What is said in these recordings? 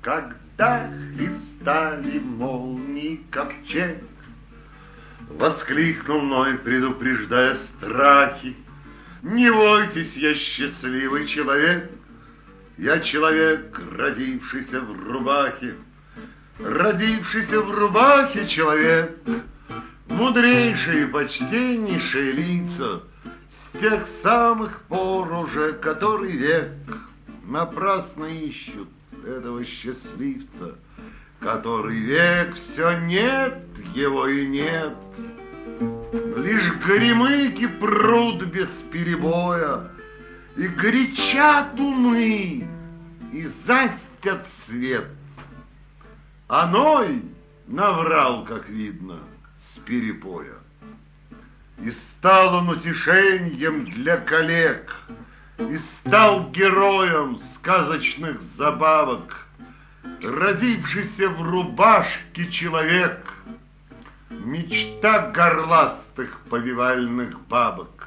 Когда хлестали молнии ковчег, воскликнул Ной, предупреждая страхи: не бойтесь, я счастливый человек, я человек, родившийся в рубахе. Родившийся в рубахе человек, мудрейшие и почтеннейшие лица, с тех самых пор уже который век напрасно ищут этого счастливца, который век все нет его и нет. Лишь горемыки прут без перебоя, и горячат умы, и застят свет. А Ной наврал, как видно, с перепоя. И стал он утешением для коллег, и стал героем сказочных забавок, родившийся в рубашке человек, мечта горластых повивальных бабок.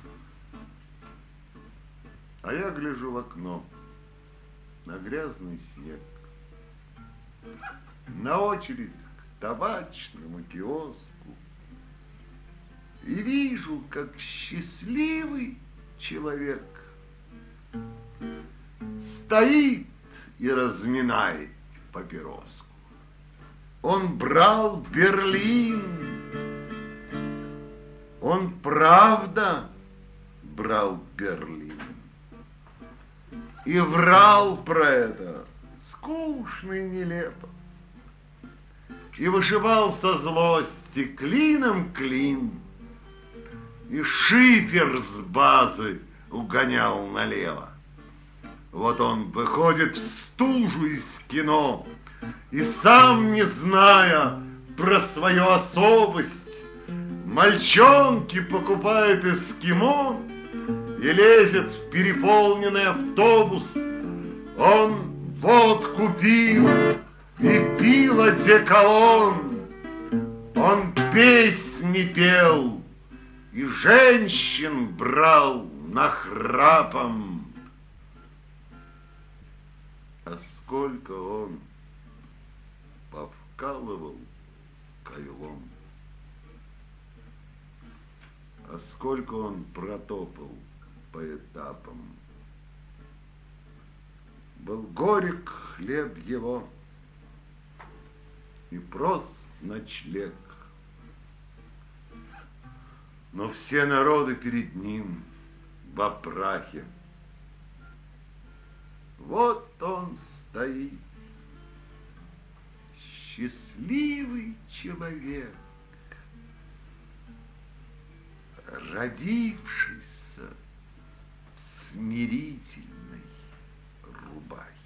А я гляжу в окно на грязный снег, на очередь к табачному киоску, и вижу, как счастливый человек стоит и разминает папироску. Он брал Берлин, он правда брал Берлин и врал про это скучно и нелепо, и вышибал со злости клином клин, и шифер с базы угонял налево. Вот он выходит в стужу из кино, и сам не зная про свою особость, мальчонки покупает эскимо и лезет в переполненный автобус. Он водку пил и пил одеколон, он песни пел и женщин брал нахрапом. А сколько он повкалывал кайлом, а сколько он протопал по этапам. Был горек хлеб его и прост ночлег, но все народы перед ним во прахе. Вот он стоит, счастливый человек, родившийся в смирительной рубахе.